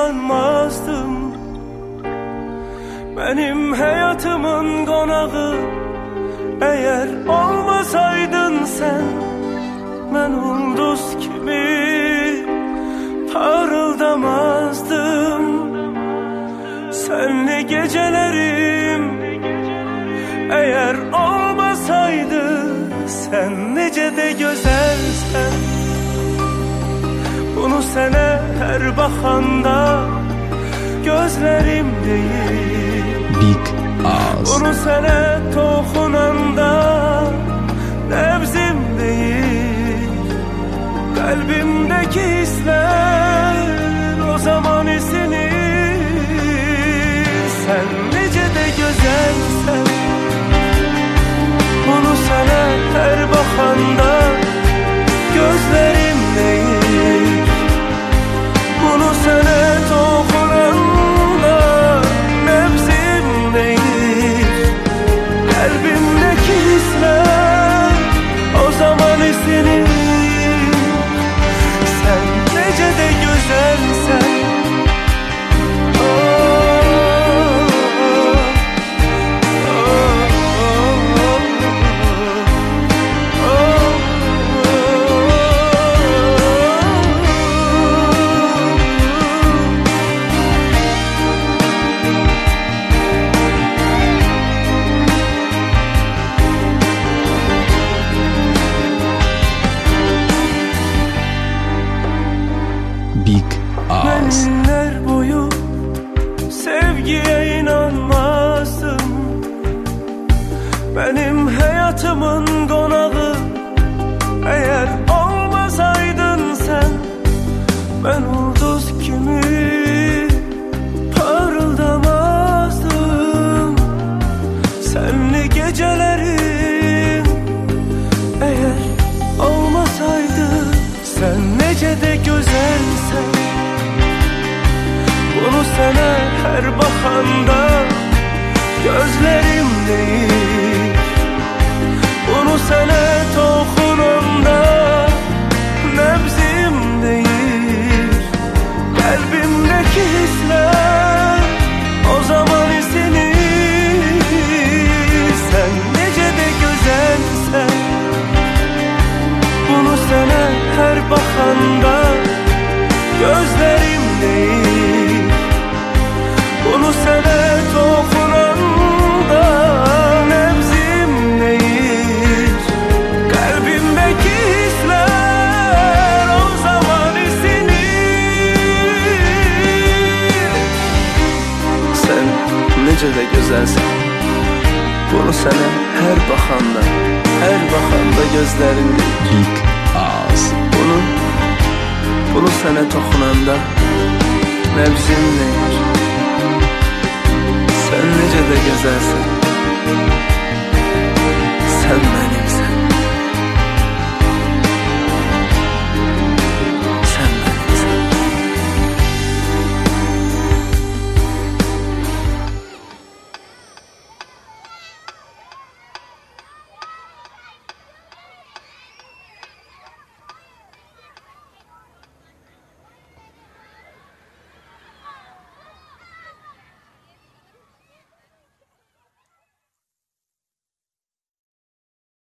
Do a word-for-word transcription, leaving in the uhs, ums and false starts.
inanmazdım. Benim hayatımın konağı eğer olmasaydın sen, ben ulduz gibi parıldamazdım. Senli gecelerim eğer olmasaydı, sen nece de güzelsen. Bunu sana her bakanda gözlerim değil, Big Ağız. bunu sana tokunanda nefsim değil. Kalbimdeki hisler o zaman isinir. Sen nece de güzelsen, bunu sana her bakanda gözlerim değil, bunu sana dokunanda nefsim değil. Kalbimdeki hisler o zaman isinir. Sen nece de güzelsen. Big Ağız. Benler boyu sevgiye inanmazdım. Benim hayatımın konağı eğer olmasaydın sen, ben ulduz gibi parıldamazdım. Senli gecelerim eğer olmasaydı, sen nece de güzelsen. Bunu sana her bakanda gözlerim değil, bunu sana dokunanda nefsim değil. Kalbimdeki hisler o zaman isinir. Sen nece de güzelsen, bunu sana her bakanda gözlerim değil, bunu sana dokunanda nefsim değil. Kalbimdeki hisler o zaman isinir. Sen nece de güzelsen, bunu sana her bakanda, her bakanda gözlerim değil, Big Ağız. Bunu, bunu sana dokunanda nefsim değil. Sen nece de güzelsin.